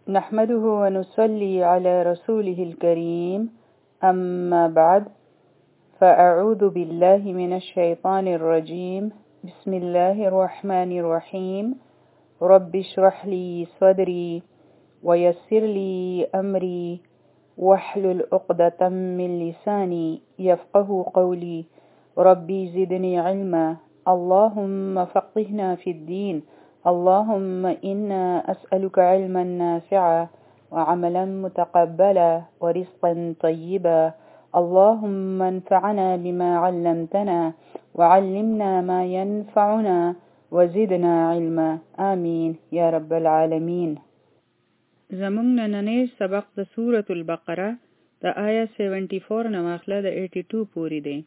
نحمده ونصلي على رسوله الكريم أما بعد فأعوذ بالله من الشيطان الرجيم بسم الله الرحمن الرحيم رب اشرح لي صدري ويسر لي أمري واحلل عقدة من لساني يفقه قولي ربي زدني علما اللهم فقهنا في الدين اللهم إنا أسألك علما نافعا وعملا متقبلا ورزقا طيبا اللهم انفعنا بما علمتنا وعلمنا ما ينفعنا وزدنا علما آمين يا رب العالمين. زمونږ نننی سبق د سورة البقره د آیه 74 نه واخله د 82 پورې دی.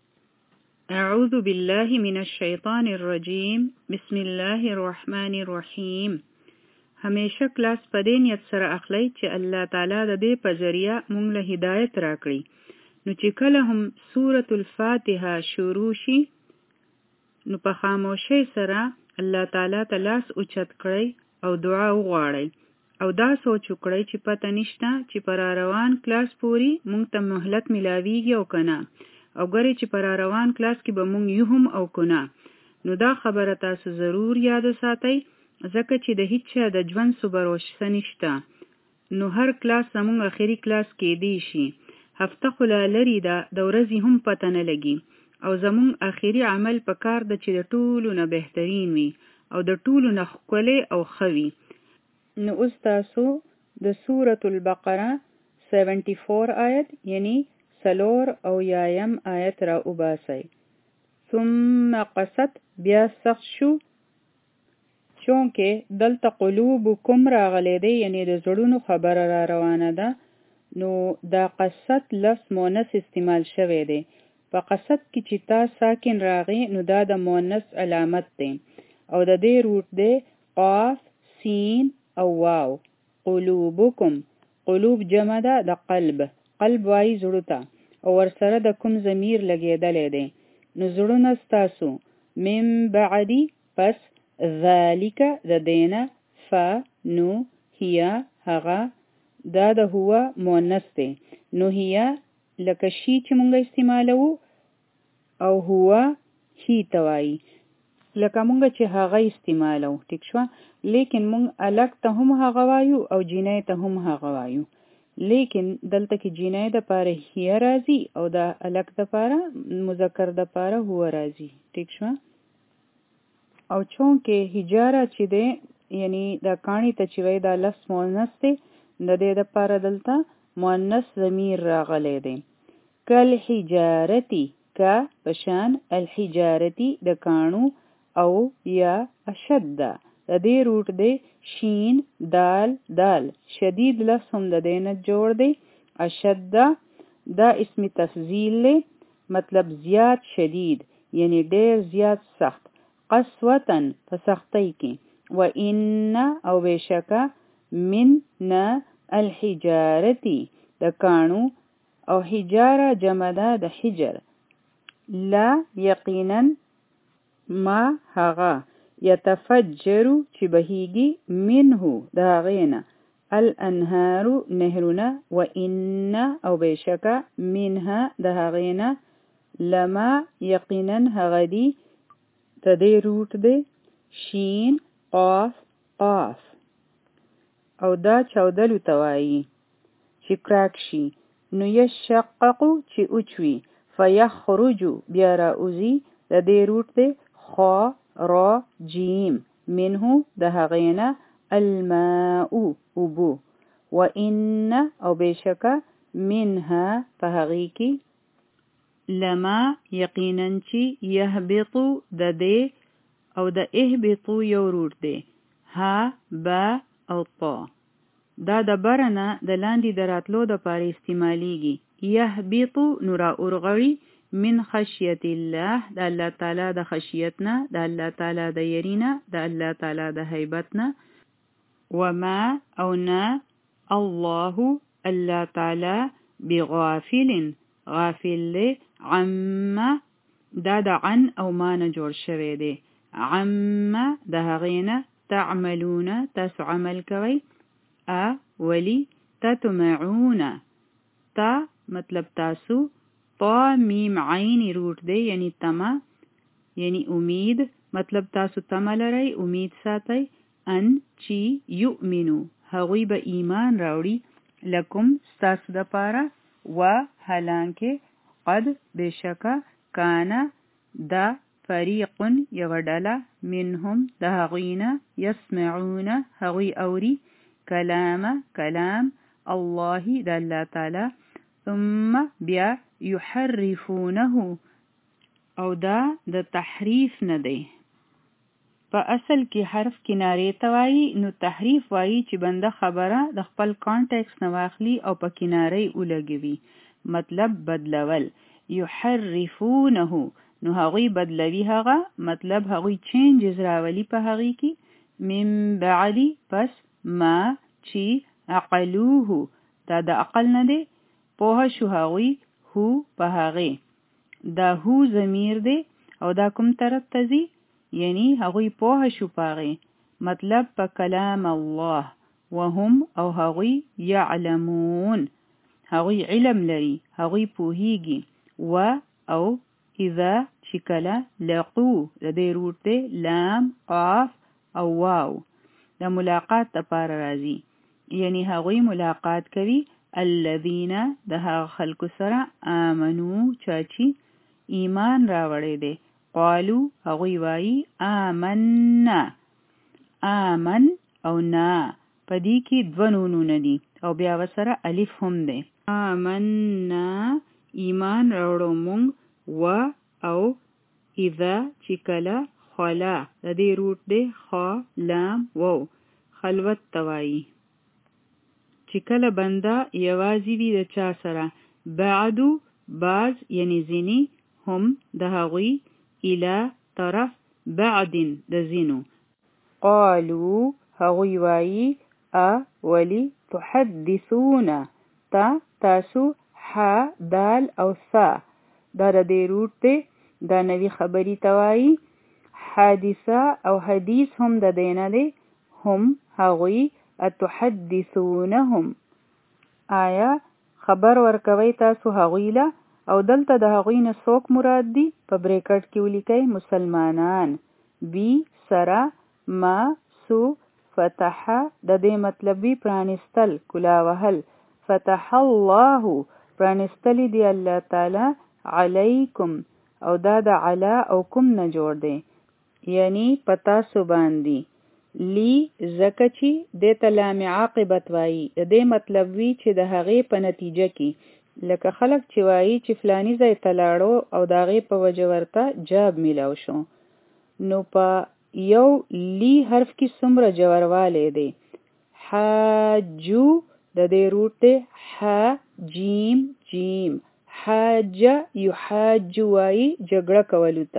اعوذ بالله من الشیطان الرجیم بسم الله الرحمن الرحیم. همیشه کلاس په دې نیت سره اخلئ چې الله تعالی د دې په ذریعه مونږ له هدایت راکړي. نو چې کله هم سورة الفاتحه شروع شي نو په خاموشۍ سره الله تعالی ته لاس اوچت کړئ او دعا وغواړئ او دا سوچ وکړئ چې پته نشته چې پر روان کلاس پورې مونږ ته مهلت ملاویږي او کنه، او ګورئ چې پر روان کلاس کې به مونږ یو هم او کنه. نو دا خبره تاسو ضرور یاد ساتئ ځکه چې د هیڅ چا د ژوند صبروشته نشته. نو هر کلاس زمونږ اخري کلاس کېدی شي، هفته خو لا لرې ده، د ورځې هم پته نه لګي، او زمونږ اخري عمل په کار ده چې د ټولو نه بهترین وي او د ټولو نه ښکلی او ښه وي. نو اوس تاسو د سورة البقره 74 آیت یعنی 4 او یایم آیت را وباسئ. ثم قست بیا سخت شو، چونکه دلته قلوبکم راغلی دی یعنی د زړونو خبره را روانه ده. نو دا قست لفظ مؤنث استعمال شوی دی. په قست کې چې تا ساکن راغی نو دا د مؤنث علامت دی او د دې روټ دی قاف سین او واو. قلوبکم، قلوب جمع ده د قلب، قلب وای زړه ته، او ورسره د کوم ضمیر لګیدلی دی. نو زړونه ستاسو من بعدی پس ذالک د دینه ف نو هیا هغه دا د هو مؤنث دی. نو هیا لکه شی چې مونږ استعمالو او هو هی توای لکه مونږ چې هغه استعمالو، ټیک شو. لیکن مونږ الک ته هم هغه وایو او جینۍ ته هم هغه وایو، لیکن دلته کې جینۍ د پاره هي راځي او د الک د پاره مذکر د پاره هو راځي، ټیک شو. او چونکه حجاره چې دی یعنی دا کانی ته چې وای دا لفظ مؤنث دی، د دې د پاره دلته مؤنث ضمیر راغلی دی. کل حجارتی کا پشان الحجارتی د کانو او یا اشد د دې روټ دی شین دال دال. شدید لفظ هم د دې نه جوړ دی. اشد دا اسم تفضیل لی، مطلب زیات شدید یعنی ډیر زیات سخت. قسوتن په سختی کې. و ان او بشکا من نه الحجارتی د کانو او حجاره جمع ده د حجر. لا یقینا ما هغه یتفجرو چې بهیږي منه د هغې نه الانهارو نهرونه. و ان او بشکا منها د هغې نه لما یقینا هغه دی د دې روټ دی شین قاف قاف. او دا چودلو توایی چې کراک شي. نو یشققو چې اوچوي. فیخرجو بیا را اوزی د دې روټ دی خا را جیم منه د هغینا الماء اوبو. و ان او بشکا منها په هغی کی لما یقینا چې یهبطو د دې او د اهبطو یو روټ دی ها با او طا. دا د برنه د لاندې دراتلو د پاره استعمالیږي. یهبطو نورا ارغوی من خشیت الله د الله تعالی د خشیتنا، د الله تعالی د یرینا، د الله تعالی د هیبتنا. وما او نا الله الله تعالی بغافل غافل لی عما دا د عن او ما نه جوړ شوی دی. عما د هغې نه تعملون تاسو عمل کوئ ولی تطمعون تا مطلب تاسو طا میم عین روٹ دی یعنی تما یعنی امید مطلب تاسو تما لرئ امید ساتئ ان چی یؤمنو هغوی به ایمان راوړي لکم ستاسو د پاره و حالانکه قد بشکا کانا دا فریق یو ډله منهم د هغوینا یسمعون هغوی اوري کلام الله د الله تعالی ثم بیا یحرفونه او دا د تحریف نه دی په اصل کې حرف کنارې ته وایي نو تحریف وایي چې بنده خبره د خپل کانټیکس نه واخلي او په کنارې ولګوي مطلب بدلول یحرفونه نو هغوی بدلوي هغه مطلب هغوی چینجز راولي په هغې کې من بعد پس ما چې عقلوه دا د عقل نه دی پوه شو هغوی هو په هغې دا هو ضمیر دی او دا کوم طرف ته ځي یعنی هغوی پوه شو پاغې مطلب په کلام الله وهم او هغوی یعلمون هغوی علم لري هغوی پوهیږي و او اذا چې کله لقو د دې روټ دی لام قاف او واو د ملاقات لپاره راځي یعنی هغوی ملاقات کوي الذین د هغه خلکو سره آمنو چاچی ایمان راوړی دی قالو هغوی وایي آمنا آمن او نا پدې کې دوه نونونه دي او بیا وسره الف هم دی آمنا ایمان راوړو مونږ و او اذا چې کله خلا د دې روټ دی خا لام واو خلوت توایي چې کله بنده یوازې وي د چا سره بعدو بعض یعنی ځینې هم د هغوی الى طرف بعد د ځینو قالو هغوی وایي ولی تحدثون تاسو ح دال او ثا دا د دې روټ دی دا نوی خبري توایي حادثه او حدیث هم د دینه دی هم هغوی اتحدثونهم آیا خبر ورکوي تاسو هغوی له او دلته د هغوی نه څوک مراد دي په بریکټ کې ولیکئ مسلمانان بی سرا ما سو فتح د دې مطلب وی پرانستل کلا وهل فتح الله پرانستل دی الله تعالی علیکم او دا د علا او کوم نه جوړ دی یعنی پتا سو باندې لی زکچی د تلام عاقبت وایي د دې مطلب وی چې د هغې په نتیجه کې لکه خلق چې وایي چې فلانی ځای ته لاړو او د هغې په وجه ورته جاب میلاو شو نو په یو لی حرف کې څومره جوړوالی دی حاجو د دې روټ دی ح جیم جیم حاج یحاج وایي جګړه کولو ته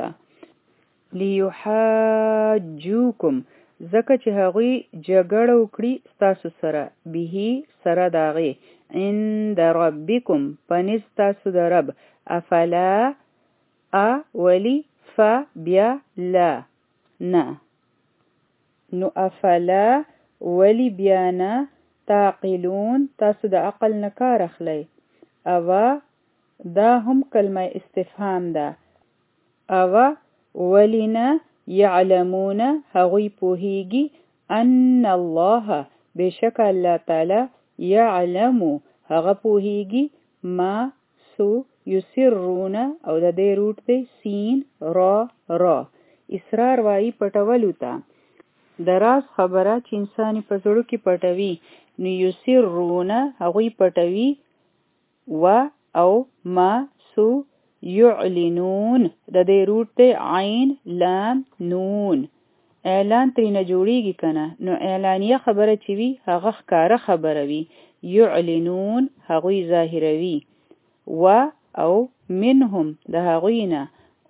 لیحاجوکم ځکه چې هغوی جګړه وکړي ستاسو سره به سره د هغې عند ربکم پنځ تاسو د رب افلا ولی ف بیا لا نه نو افلا ولی بیا نه تعقلون تاسو د عقل نه کار اخلئ او دا هم کلمه استفهام ده او ولینا یعلمون هغوی پوهیږي ان الله بشک الله تعالی یعلمو هغه پوهیږي ما سو یسرون او د دې روټ دی سین را اصرار وایي پټولو ته د راز خبره چې انسانی په زړه کې پټوي نو یسرون هغوی پټوي و او ما سو یعلنون د دې روټ دی عین لام نون اعلان ترینه جوړیږي کنه نو اعلانیه خبره چې وي هغه ښکاره خبره وي یعلنون هغوی ظاهروي و او منهم د هغوینا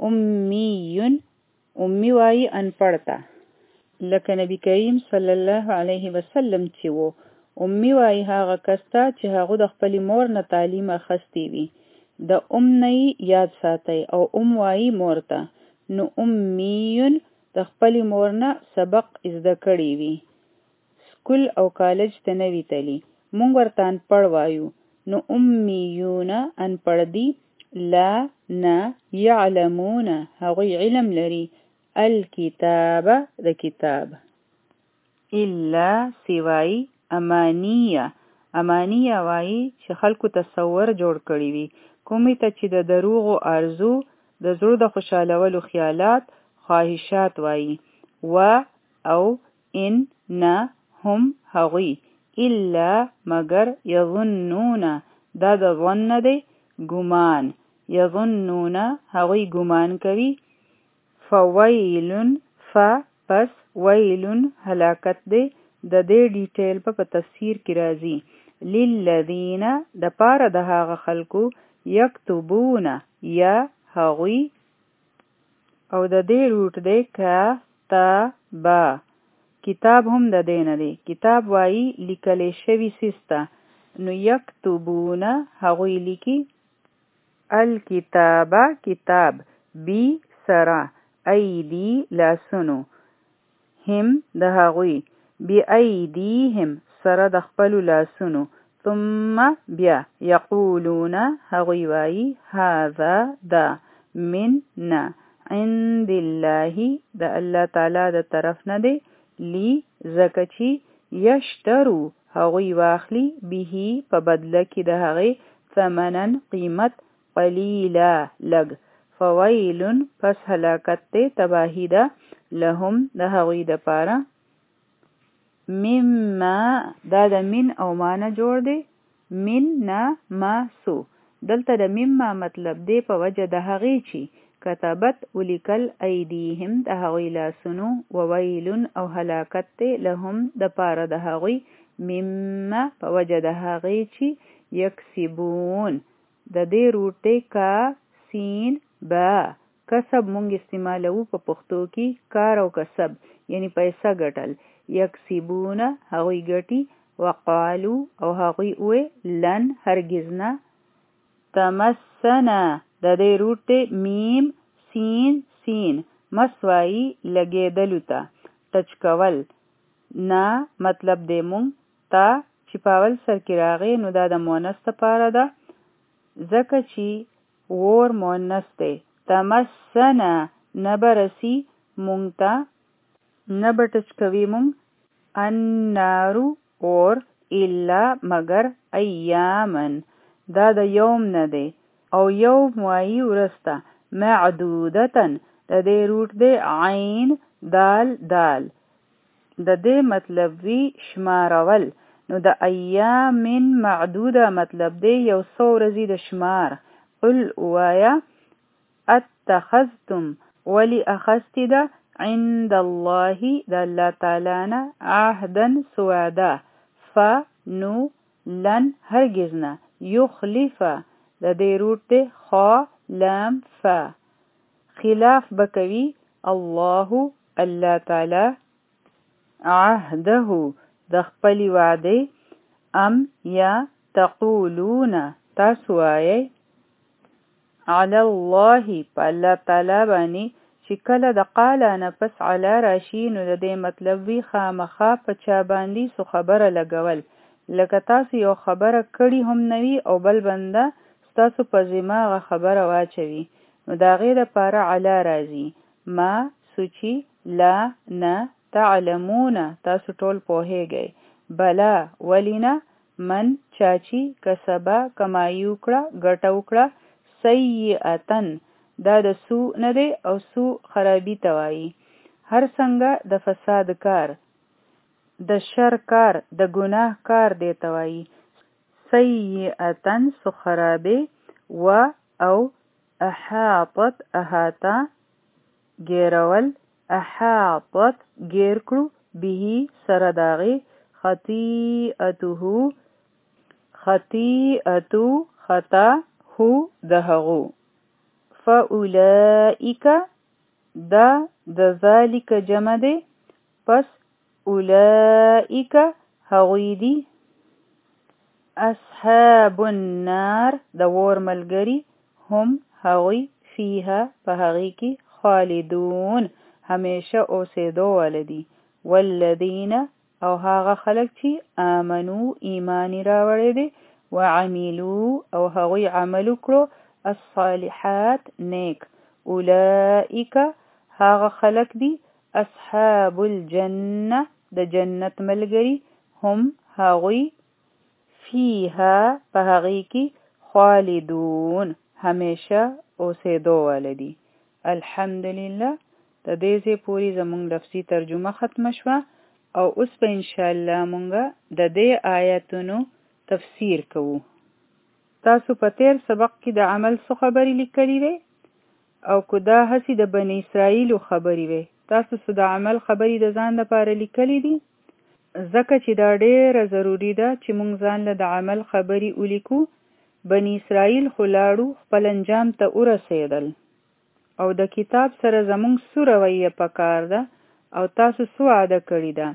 امی وایي انپړته لکه نبی کریم صلی الله علیه وسلم چې وو امی وایي هغه کسته چې هغه د خپل مور نه تعلیم اخستی وي د نه یاد ساتي او وایي مور ته نو امیون د خپل مور نه سبق زده کړی وي سکول او کالج ته نه وي تلي مونږ ورته انپړ وایو نو امیون انپړ دي لا نه یعلمون هغوی علم لري الکتاب د کتاب الا سوای امانیه وایي چې خلکو تصور جوړ کړی وي کومې ته چې د دروغو آرزو د زړه د خوشحالولو خیالات خواهشات وایي و او ان نه هم هغوی الا مگر یظنون دا د ظن دی ګمان یظنون هغوی ګمان کوي فویلن پس ویلن هلاکت دی د دې ډیټیل په تفسیر کې راځي للذین د پاره د هغه خلکو یکتبون یا هغوی او د دې روټ دی کتابا کتاب هم د دې نه دی کتاب وایي لیکلی شوي سیسته نو یکتبون هغوی لیکي الکتابه کتاب بی سرا ایدی لاسونو هم د هغوی بی ایدیهم سره د خپل لاسونو ثم بیا یقولون هغوی وایي هذا دا من عند الله د الله تعالی د طرف نه دی لی زکه چې یشترو هغوی واخلی به په بدله کې د هغې ثمنن قیمت قلیلا لږ فویلن پس هلاکت دی تباهی ده لهم د هغوی د پاره مما دا د من او مانه جوړ دی من نه ما سو دلته د مما مطلب دی په وجه د هغې چې کتابت ولیکل ایدیهم د هغوی لاسونو وویلن او هلاکت دی لهم د پاره د هغوی مما په وجه د هغې چې یکسبون د دې روټ دی کا سین با کسب مونږ استعمالو په پښتو کې کار او کسب یعنی پیسہ ګټل یکسبون هغوی ګټي وقالو او هغوی اوه لن هرگز نه تمسنا د دې روټ دی میم سین مسوایی لګېدلو ته ټچ کول نه مطلب دی مونږ تا چې پاول سر کې راغی نو دا د مؤنث لپاره ده ځکه چې ور مؤنث دی تمسنا نبرسی مونږ ته نبټچ کوي مونږ النارو اور الا مگر ایامن دا د یوم نه دی او یوم وایي ورسته معدودتن د دې روټ دی عین دال د دې مطلب وی شمارول نو د ایامن معدوده مطلب دی یو څو ورځې د شمار قل وایا اتخذتم ولی اخستی ده عند الله د الله تعالی نه عهدا سوادا فنو لن هرگز نه یخلف د دې روټ دی خا لام فا خلاف بکوي الله تعالی عهده د خپل وعده ام یا تقولون تاسو وایي علی الله په الله تعالی باندې چې کله د قال نه پس علی راشي نو د دې مطلب وی خامخا په چا باندې سو خبره لګول لکه تاسو یو خبره کړي هم نوي او بل بنده تاسو په ذمه خبره واچوي نو دا غیر لپاره علی راځي ما سوچي لا نه تعلمون تاسو ټول پوهیږئ بلا ولینا من چاچی کسبا کمایي وکړه ګټه وکړه سیئتن دا د سو نه دی او سو خرابی توایی هر څنګه د فساد کار د شر کار د ګناه کار دی توایی سیئتن سو خرابی و او احاطت احاطا گیرول احاطت گیر کړو به سرداغی خطیئتو خطا هو دهغو فاولائک دا د ذالک جمع دی پس اولائک هغوی دی اصحاب النار د ور ملګری هم هغوی فیها په هغې کې خالدون همیشه اوسېدو ولدي والذین او هغه خلک چې آمنو ایمان راوړی دی وعملو او هغوی عمل وکړو الصالحات نیک اولئک هغه خلک دي اصحاب الجنه د جنت ملګری هم هغوی فیها په هغې کې خالدون همیشه اوسېدو والدي. الحمدلله د دې ځای پورې زموږ لفظي ترجمه ختمه شوه او اوس به انشاءالله مونږه د دې آیاتونو تفسیر کوو. تاسو په تیر سبق کې د عمل څو خبرې لیکلې وې او که دا هسې د بني اسرائیلو خبرې وې تاسو څه د عمل خبرې د ځان لپاره لیکلې دي؟ ځکه چې دا ډېره ضروري ده چې مونږ ځان له د عمل خبرې ولیکو. بني اسرائیل خو لاړو خپل انجام ته ورسېدل او د کتاب سره زمونږ څه رویه پکار ده او تاسو څه وعده کړې ده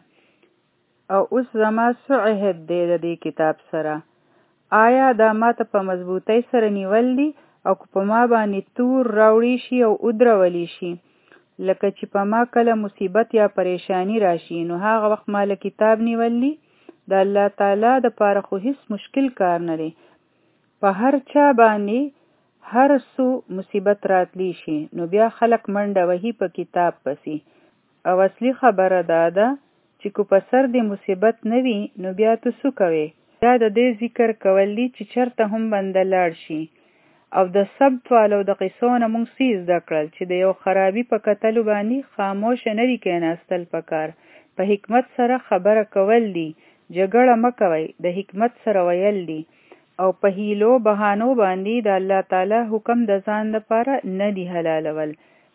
او اوس زما څه عهد دی د دې کتاب سره. آیا دا ماته په مضبوطۍ سره نیول دي او که په ما باندې تور راوړی شي او ودرولی شي لکه چې په ما کله مصیبت یا پریشانی راشي نو هغه وخت ما له کتاب نیولی د الله تعالی د پاره خو هیڅ مشکل کار نه دی. په هر چا باندې هر څو مصیبت راتلی شي نو بیا خلک منډه وهي په کتاب پسې او اصلي خبره دا ده چې کو په سر د مصیبت نه وي نو بیا ته څه کوې؟ دا د دې ذکر کول دي چې چرته هم بنده لاړ شي او د سبت والو د قصو نه مونږ څه زده کړل چې د یو خرابي په کتلو باندې خاموشه نه دي کېناستل پکار، په حکمت سره خبره کول دي، جګړه مه کوئ، د حکمت سره ویل دي او په هیلو بهانو باندې د الله تعالی حکم د ځان لپاره نه دی حلالول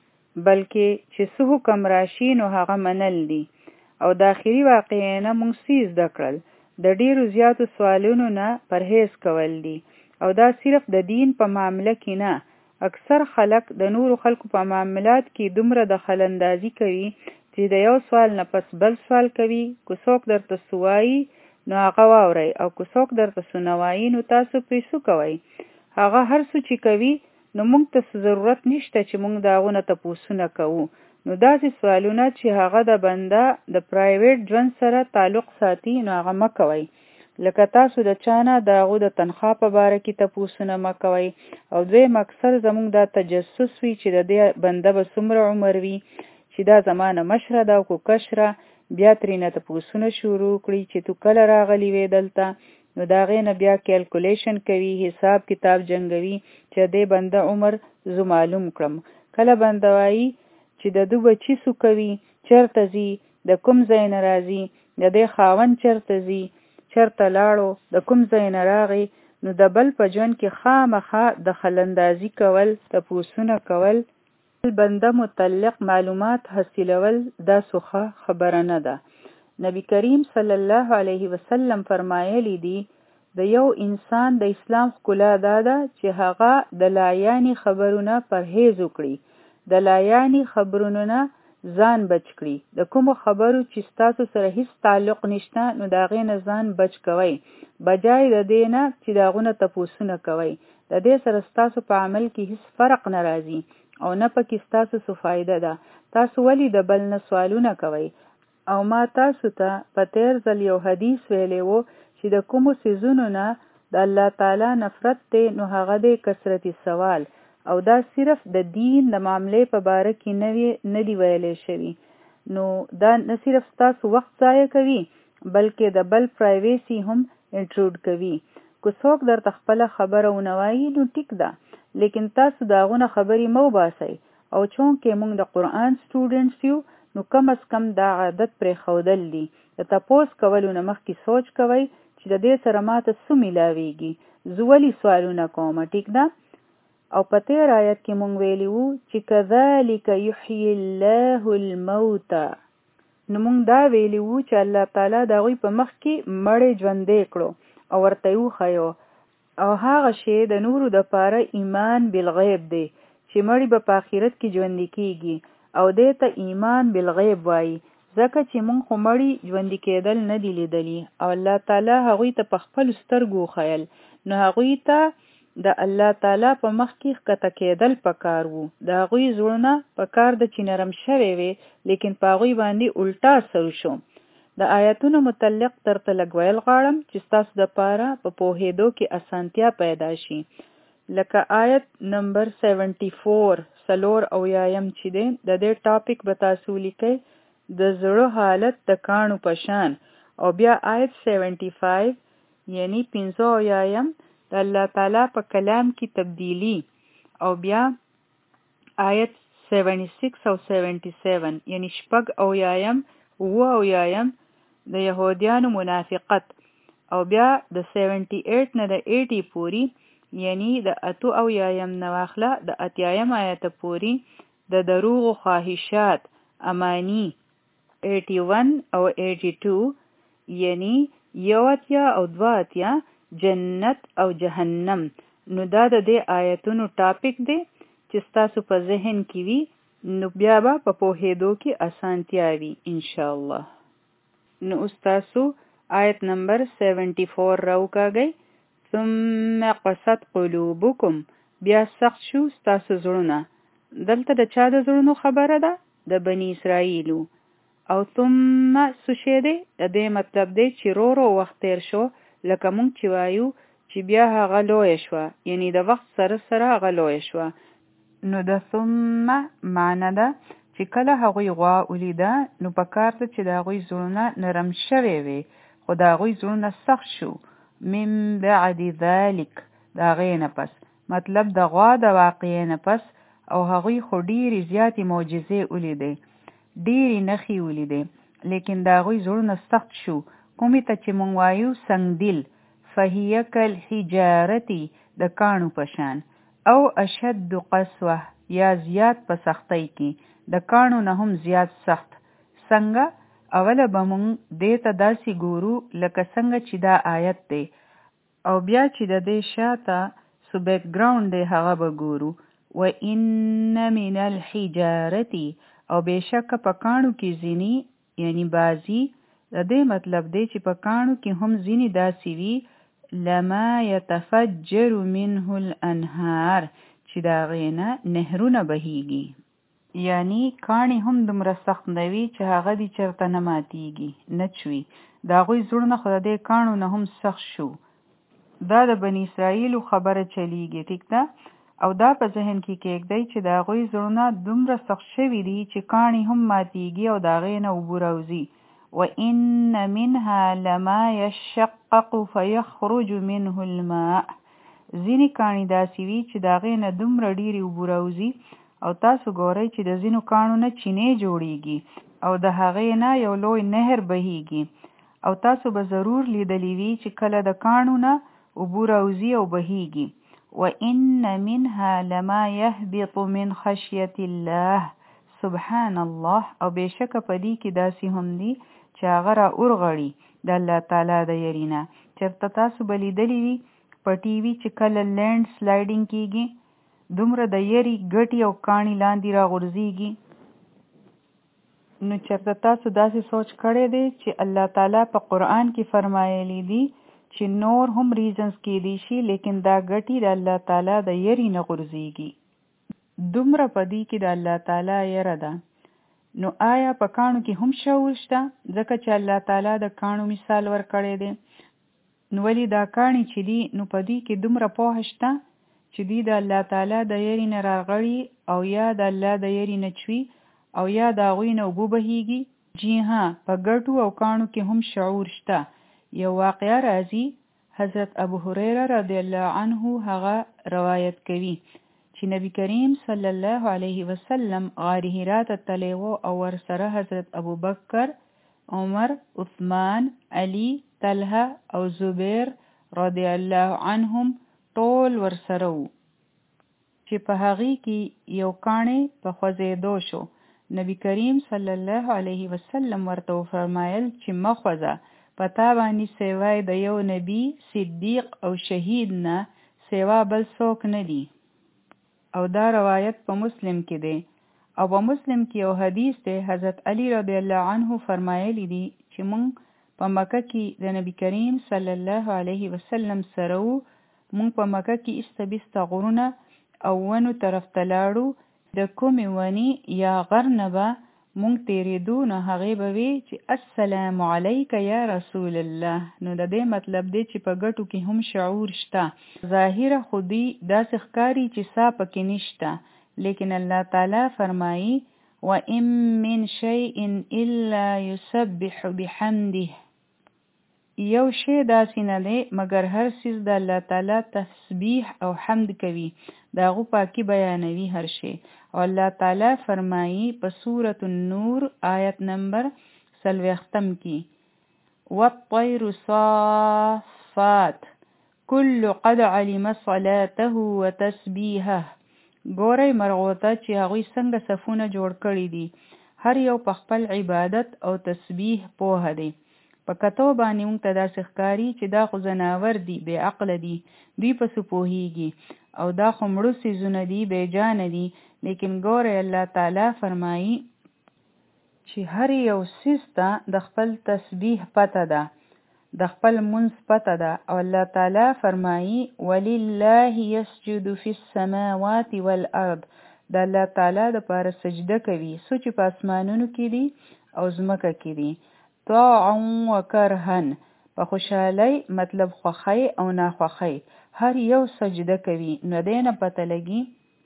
بلکې چې څه حکم راشي نو هغه منل دي. او د آخري واقعې نه مونږ څه زده کړل؟ د ډیرو زیاتو سوالونو نه پرهیز کول دي او دا صرف د دین په معامله کې نه. اکثر خلک د نورو خلکو په معاملات کې دومره دخل اندازي کوي چې د یو سوال نه پس بل سوال کوي. که څوک درته سوایي نو هغه واورئ او که څوک درته سنوایي نو تاسو پرې څه کوئ؟ هغه هر څه چې کوي نو موږ ته ضرورت نشته چې موږ د هغو نه تپوسونه کوو. نو داسې سوالونه چې هغه د بنده د پرایویټ ژوند سره تعلق ساتي نو هغه مه کوئ. لکه تاسو د چانه د هغو د تنخوا په باره کې تپوسونه مه کوئ. او دویم اکثر زموږ دا تجسس وي چې د دې بنده به څومره عمر وي چې دا زمانه مشره ده او کو کشره بیا ترېنه تپوسونه شروع کړي چې تو کله راغلی وې دلته نو د هغې نه بیا کیلکولیشن کوي، حساب کتاب جنګوي چې دې بنده عمر زه معلوم کړم. کله بنده وایي چې د دو بچي څه کوي، چېرته ځي، د کوم ځای نه راځي، د دې خاوند چېرته ځي، چېرته لاړو، د کوم ځای نه راغی، نو د بل په ژوند کې خامخا دخلندازي کول، تپوسونه کول، بنده متعلق معلومات حاصلول دا څه خبره نه ده. نبی کریم صلی الله علیه وسلم فرمایلی دی د یو انسان د اسلام ښکلا دا ده چې هغه د لایاني خبرونه پرهیز وکړي، د لایاني خبرونو نه ځان بچ کړي. د کومو خبرو چې ستاسو سره هیڅ تعلق نشته نو د هغې نه ځان بچ کوئ، بجای د دې نه چې د هغو نه تپوسونه کوئ. د دې سره ستاسو په عمل کې هیڅ فرق نه راځي او نه پکې ستاسو څه فایده ده. تاسو ولې د بل نه سوالونه کوئ؟ او ما تاسو ته په تیر ځل یو حدیث ویلی و چې د کومو څیزونو نه د الله تعالی نفرت دی نو هغه دی کثرت سوال. او دا صرف د دین د معاملې په باره کې نه دی ویلی شوي. نو دا نه صرف ستاسو وخت ضایع کوي بلکې د بل پرایویسی هم انټروډ کوي. که څوک درته خپله خبره ونه وایي نو ټیک ده، لیکن تاسو د هغو نه خبرې مه وباسئ. او چونکې موږ د قرآن سټوډنټس یو نو کم از کم دا عادت پرېښودل دي. د تپوس کولو نه مخکې سوچ کوئ چې د دې سره ماته څه میلاویږي، زه ولې سوالونه کوم، ټیک ده؟ او په تیر آیت کې مونږ ویلی وو چې کذالک یحیی الله الموتى، نو مونږ دا ویلی وو چې الله تعالی د هغوی په مخ کې مړی ژوندی کړو او ورته یې وښیو. او هغه شی د نورو دپاره ایمان بالغیب دی چې مړی به په آخرت کې ژوندی کیږي او دې ته ایمان بالغیب وایي ځکه چې مونږ خو مړی ژوندی کېدل نه دي لیدلي او الله تعالی هغوی ته په خپلو سترګو وښیل. نو هغوی ته د الله تعالی په مخ کې ښکته کېدل پکار وو. د هغوی زړونه پکار د چې نرم شوی وي لیکن په هغوی باندې الټا اثر شو. د آیاتونو متعلق درته لږ ویل غواړم چې ستاسو دپاره په پوهېدو کې اسانتیا پیدا شي. لکه آیت نمبر 74 څلور اویایم چې دی د دې ټاپک به تاسو لیکئ د زړه حالت د کاڼو په شان، او بیا آیت 75 یعنی 15 اویایم د الله تعالی په کلام کې تبدیلی، او بیا آیت 76 او 77 یعنی شپږ اویایم اووه اویایم د یهودیانو منافقت، او بیا د 78 نه د 80 پوری یعنی د اتو اویایم نه واخله د اتیایم آیت پوری د دروغ و خواهشات امانی 81 او 82 یعنی یو اتیا او دو اتیا جنت او جهنم. نو دا د دې آیتونو ټاپک دی چې ستاسو په ذهن کې وي، نو بیا به په پوهېدو کې اسانتیا وي انشاءالله. نو تاسو آیت نمبر 74 راوکاږئ. ثم قست قلوبکم، بیا سخت شو ستاسو زړونه. دلته د چا د زړونو خبره ده؟ د بنی اسرائیلو. او ثم سوشی دی د دې مطلب دی چې رو وخت تیر شو، لکه مونږ چې وایو چې بیا هغه لویه شوه، یعنی د وخت سره سره هغه لویه شوه. نو د ثم معنی ده چې کله هغوی غوا ولیده نو په کار ده چې د هغوی زړونه نرم شوی وي، خو د هغوی زړونه سخت شو. من بعد ذلک، د هغې نه پس، مطلب د غوا د واقعې نه پس، او هغوی خو ډېرې زیاتې معجزې ولیدې، ډېرې نښې ولیدې، لیکن د هغوی زړونه سخت شو. کومې ته چې مونږ وایو سنګدل، فهی کالحجارة د کاڼو په شان، او اشد قسوه یا زیات په سختۍ کې، د کاڼو نه هم زیات سخت. څنګه؟ اوله به مونږ دې ته داسې ګورو لکه څنګه چې دا آیت دی، او بیا چې د دې شاته سو بیک ګراوند دی هغه به ګورو. وَإِنَّ مِنَ الْحِجَارَةِ، او بېشکه په کاڼو کې ځینې یعنی بازي، د دې مطلب دی چې په کاڼو کې هم ځینې داسې وي لما يتفجر منه الانهار، چې د هغې نه نهرونه بهیږي. یعنی کاڼي هم دومره سخت نه وي چې هغه دې چېرته نه ماتیږي، نه چوي. د هغوی زړونه خو د دې کاڼو نه هم سخت شو. دا د بني اسرائیلو خبره چلیږي، ټیک ده؟ او دا په ذهن کې کېږدئ چې د هغوی زړونه دومره سخت شوي دي چې کاڼي هم ماتیږي او د هغې نه اوبه راوځي. وَإِنَّ مِنْهَا لَمَا يَشَّقَّقُ فَيَخْرُجُ مِنْهُ الْمَاء، ځینې کاڼي داسې وي چې د هغې نه دومره ډېرې اوبه راوځي، او تاسو ګورئ چې د ځینو کاڼو نه چینې جوړیږي او د هغې نه یو لوی نهر بهیږي. او تاسو به ضرور لیدلی وي چې کله د کاڼو نه اوبه راوځي او بهیږي. وَإِنَّ مِنْهَا لَمَا يَهْبِطُ مِنْ خَشْيَةِ اللَّهِ، سبحان الله. او بېشکه په دې کې داسې هم دي چې هغه را اورغړي د الله تعالی د یرینه. چېرته تاسو به لیدلی وي په ټي وي چې کله لینډ سلایډینګ کېږي، دومره د یری ګټې او کاڼي لاندې را غورځېږي. نو چېرته تاسو داسې سوچ کړی دی چې الله تعالی په قرآن کې فرمایلی دي چې نور هم ریزنز کېدی شي، لیکن دا ګټې د الله تعالی د یری نه غورځېږي. دومره په دې کې د الله تعالی یره ده. نو آیا په کاڼو کې هم شعور شته؟ ځکه چې الله تعالی د کاڼو مثال ورکړی دی. نو ولې دا کاڼي چې دي نو په دې کې دومره پوهه شته چې دوی د الله تعالی د یری نه راغړي، او یا د الله د یری نه چوي، او یا د هغوی نه اوبه بهیږي؟ جی ها، په ګټو او کاڼو کې هم شعور شته. یو واقعه راځي، حضرت ابو هریره رضی الله عنه هغه روایت کوي چې نبی کریم صلی الله علیه وسلم غار حرا ته تللی و، او ورسره حضرت ابو بکر، عمر، عثمان، علی، طلحه او زبیر رضی الله عنهم ټول ورسره وو، چې په هغې کې یو کاڼی په خوځېدو شو. نبی کریم صلی الله علیه وسلم ورته وفرمایل چې مه خوځه، په تا باندې سوای د یو نبی، صدیق او شهید نه سوا بل څوک نه دی. او دا روایت په مسلم کې دی. او په مسلم کې یو حدیث دی، حضرت علی رضی الله عنه فرمایلی دی چې مونږ په مکه کې د نبی کریم صلی الله علیه وسلم سره وو. مونږ په مکه کې ایسته بیسته غرونه او ونو طرف ته لاړو. د کومې ونې یا غر نه به مونږ تیرېدو نو هغې به وی چې السلام علیک یا رسول الله. نو د دې مطلب دی چې په ګټو کې هم شعور شته. ظاهره خو دوی داسې ښکاري چې سا پکې نشته، لیکن الله تعالی فرمایي وَإِن مِّن شَيْءٍ إِلَّا يُسَبِّحُ بِحَمْدِهِ. یو شی داسې نه دی مګر هر څیز د الله تعالی تسبیح او حمد کوي، د هغو پاکي بیانوي هر شی. او الله تعالی فرمایي په سورة النور آیت نمبر 40 کې وَالطَّيْرُ صَافَّاتٍ كُلُّ قَدْ عَلِمَ صَلَاتَهُ وَتَسْبِيحَهُ. ګورئ مرغو ته چې هغوی څنګه صفونه جوړ کړي دي، هر یو په خپل عبادت او تسبیح پوهه دی. په کتو باندې موږ ته داسې ښکاري چې دا خو ځناور دي، بې عقله دي، دوی پسې پوهیږي او دا خو مړه څیزونه دي، بې جانه دي. لیکن ګورئ الله تعالی فرمایي چې هر یو څیز ته د خپل تسبیح پته ده، د خپل منځ پته ده. او الله تعالی فرمایي وَلِلَّهِ يَسْجُدُ فِي السَّمَاوَاتِ وَالْأَرْضِ. د الله تعالی دپاره سجده کوي څو چې په اسمانونو کې دي او ځمکه کې دي، طاعا وکرهن، په خوشحالۍ مطلب خوښۍ او ناخوښۍ هر یو سجده کوي. نو دې نه پته لګي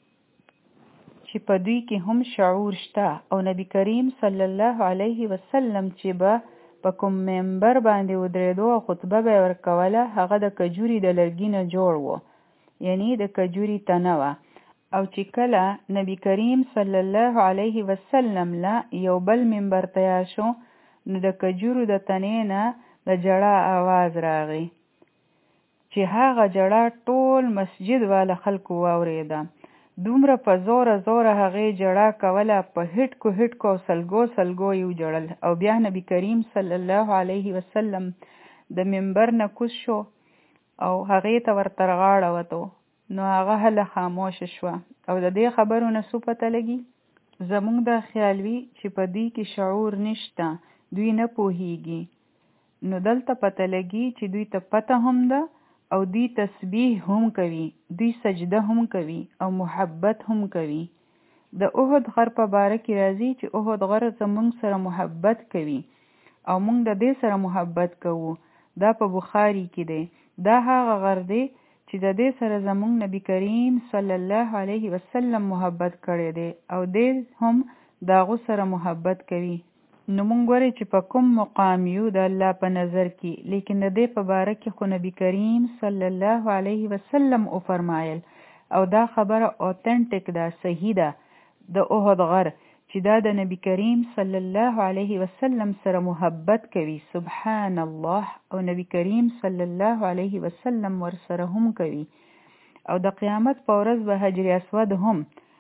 چې په دوی کې هم شعور شته. او نبی کریم صلی الله علیه وسلم چې به په کوم منبر باندې ودرېدو او خطبه به یې ورکوله، هغه د کجوري د لرګي نه جوړ و، یعنی د کجوري تنه وه. او چې کله نبی کریم صلی الله علیه وسلم له یو بل منبر تیار شو، نو د کجورو د تنې نه د جړا آواز راغی چې هغه جړا ټول مسجد والا خلکو واورېده. دومره په زوره زوره هغې جړا کوله، په هټکو هټکو او سلګو سلګو یې وجړل. او بیا نبی کریم صلی الله علیه وسلم د منبر نه کوز شو او هغې ته ورته غاړه وتو. نو هغه هله خاموشه شوه. او د دې خبرو نه څه پته لګي؟ زموږ دا خیال وي چې په دوی کې شعور نشته، دوی نه پوهیږي. نو دلته پته لګي چې دوی ته پته هم ده او دوی تسبیح هم کوي، دوی سجده هم کوي او محبت هم کوي. د احد غر په باره کې راځي چې احد غر زموږ سره محبت کوي او موږ د دې سره محبت کوو. دا په بخاري کې دی. دا هغه غر دی چې د دې سره زموږ نبی کریم صلی الله علیه وسلم محبت کړی دی او دې هم د هغو سره محبت کوي. نو مونږ ګورئ چې په کوم مقام یو د الله په نظر کې، لیکن د دې په باره کې خو نبی کریم صلی الله علیه وسلم او فرمایل، او دا خبره اوتنټیک ده، صحیح ده، د احد غر چې دا د نبی کریم صلی الله علیه وسلم سره محبت کوي. سبحان الله. او نبی کریم صلی الله علیه وسلم ور سره هم کوي. او د قیامت په ورځ به حجر اسود هم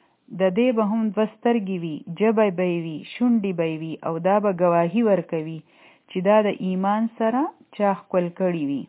د دې به هم دوه سترګې وي، ژبه به یې وي، شونډې به یې وي، او دا به ګواهي ورکوي چې دا د ایمان سره چا ښکل کړي وي.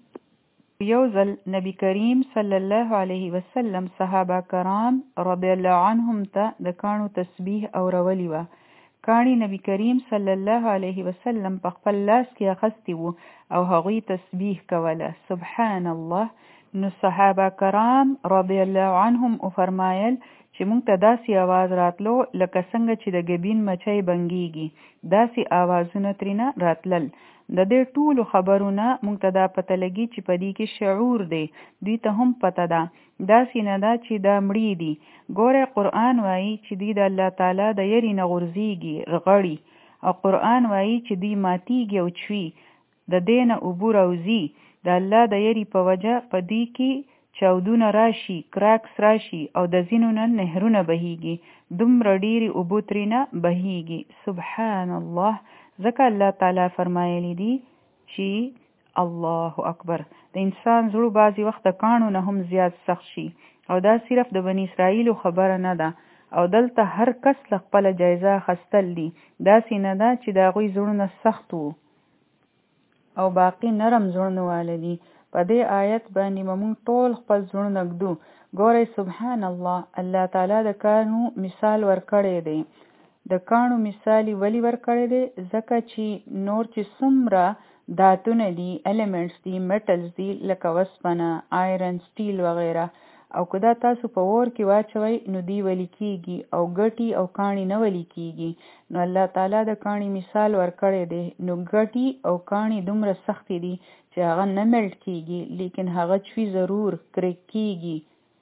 یو ځل نبی کریم صلی الله علیه وسلم صحابه کرام رضی الله عنهم ته د کاڼو تسبیح اورولې وه. کاڼي نبی کریم صلی الله علیه وسلم په خپل لاس کې اخیستې وو او هغوی تسبیح کوله. سبحان الله. نو صحابه کرام رضی الله عنهم او فرمایل چې موږ ته داسې آواز راتلو لکه څنګه چې د ګبین مچۍ بنګیږي، داسې آوازونه ترېنه راتلل. د دې ټولو خبرونه موږ ته دا پته لګي چې په دې کې شعور دی. دوی ته هم پته ده، داسې نه ده چې دا مړي دي. ګوره قرآن وایي چې دوی د الله تعالی د یرې نه غورځېږي، رغړي، او قرآن وایي چې دوی ماتیږي او چوي، د دې نه اوبه راوځي. د الله د یرې په وجه په دوی کې چاودونه راشي، کراکس راشي او د ځینو نه نهرونه بهیږي، دومره ډېرې اوبه ترېنه بهیږي. سبحان الله. ځکه الله تعالی فرمایلی دي چې الله اکبر، د انسان زړه بعضې وخت د کاڼو نه هم زیات سخت شي، او دا صرف د بني اسرائیلو خبره نه ده. او دلته هر کس له خپله جایزه اخیستل دي. داسې نه ده چې د هغوی زړونه سخت وو او باقي نرم زړونه واله دي. په دې آیت باندې به موږ ټول خپل زړونه ږدو. ګورئ سبحان الله، الله تعالی د کاڼو مثال ورکړی دی. د کاڼو مثال ولی ورکړی دی؟ ځکه چې نور چې څومره داتونه دي، الیمنټس دي، میټلز دي، لکه وسپنه، آیرن، سټیل وغیره، او که دا تاسو په اور کې واچوئ نو دی ولی کیږي او ګټي او کاڼي نه ولی کیږي. نو الله تعالی د کاڼي مثال ورکړی دی. نو ګټي او کاڼي دومره سختې دي چې هغه نه ملټ کیږي، لیکن هغه چوي ضرور کرک کیږي.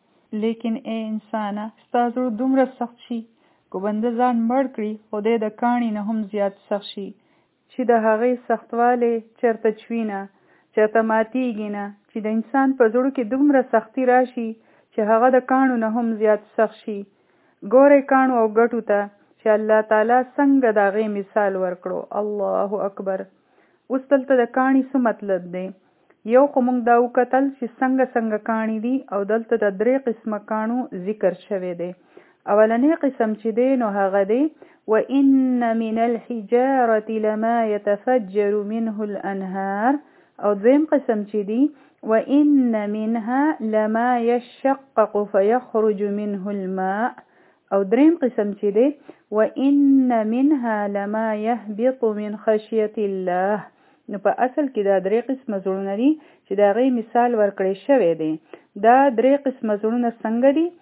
لیکن ای انسانه ستا زړه دومره سخت شي که بنده ځان مړ کړي خدای د کاڼي نه هم زیات سخت شي چې د هغې سختوالی چېرته چوي نه، چېرته ماتیږي نه، چې د انسان په زړه کې دومره سختی راشي چې هغه د کاڼو نه هم زیات سخت شي. ګورئ کاڼو او ګټو ته چې الله تعالی څنګه د هغې مثال ورکړو. الله اکبر. اوس دلته د کاڼي څه مطلب دی؟ یو خو موږ دا وکتل چې څنګه کاڼي دي او دلته د 3 قسمه کاڼو ذکر شوی دی. اولنی قسم چې دی نو هغه دی وَإِنَّ مِنَ الْحِجَارَةِ لَمَا يَتَفَجَّرُ مِنْهُ الْأَنْهَارُ، او دویم قسم چې دی وَإِنَّ مِنْهَا لَمَا يَشَّقَّقُ فَيَخْرُجُ مِنْهُ الْمَاءُ، او دریم قسم چې دی وَإِنَّ مِنْهَا لَمَا يَهْبِطُ مِنْ خَشْيَةِ اللَّهِ. نو په اصل کې دا 3 قسمه زړونه دي چې د هغې مثال ورکړی شوی دی. دا 3 قسمه زړونه څنګه دي؟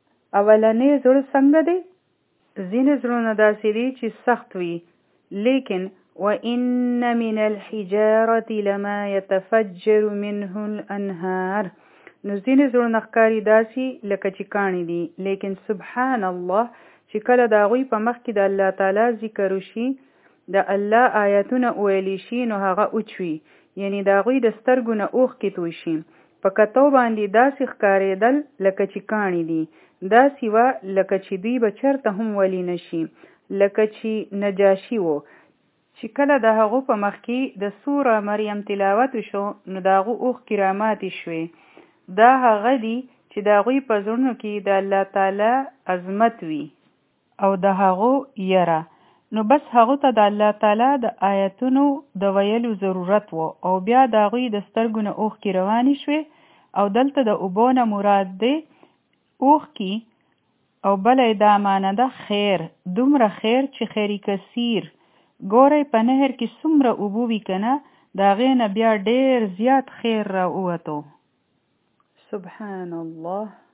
اولنی زړه څنګه دی؟ ځینې زړونه داسې دي چې سخت وي، لیکن وَإِنَّ مِنَ الْحِجَارَةِ لَمَا يَتَفَجَّرُ مِنْهُ الْأَنْهَارُ. نو ځینې زړونه ښکاري داسې لکه چې کاڼي دي، لیکن سبحان الله چې کله د هغوی په مخ کې د الله تعالی ذکر وشي، د الله آیاتونه ویلی شي، نو هغه اوچوي، یعنی د هغوی د سترګو نه اوښکې توی شي. په کتو باندې داسې ښکارېدل لکه چې کاڼي دي، داسې وه لکه چې دوی به چېرته هم ولی نشي، لکه چې نجاشي و چې کله د هغو په مخ کې د سوره مریم تلاوت شو نو د هغو اوښکې راماتې شوې. دا هغه دي چې د هغوی په زړونو کې د الله تعالی عظمت وي او د هغو یره. نو بس هغو ته د الله تعالی د آیتونو د ویلو ضرورت و، او بیا د هغوی د سترګو نه اوښکې روانې شوې. او دلته د اوبو نه مراد دی اوښکې، او بله دا معنی ده خیر، دومره خیر چې خیری کثیر. ګورئ په نهر کې څومره اوبه وي که نه، د هغې نه بیا ډېر زیات خیر را ووتو. سبحان الله.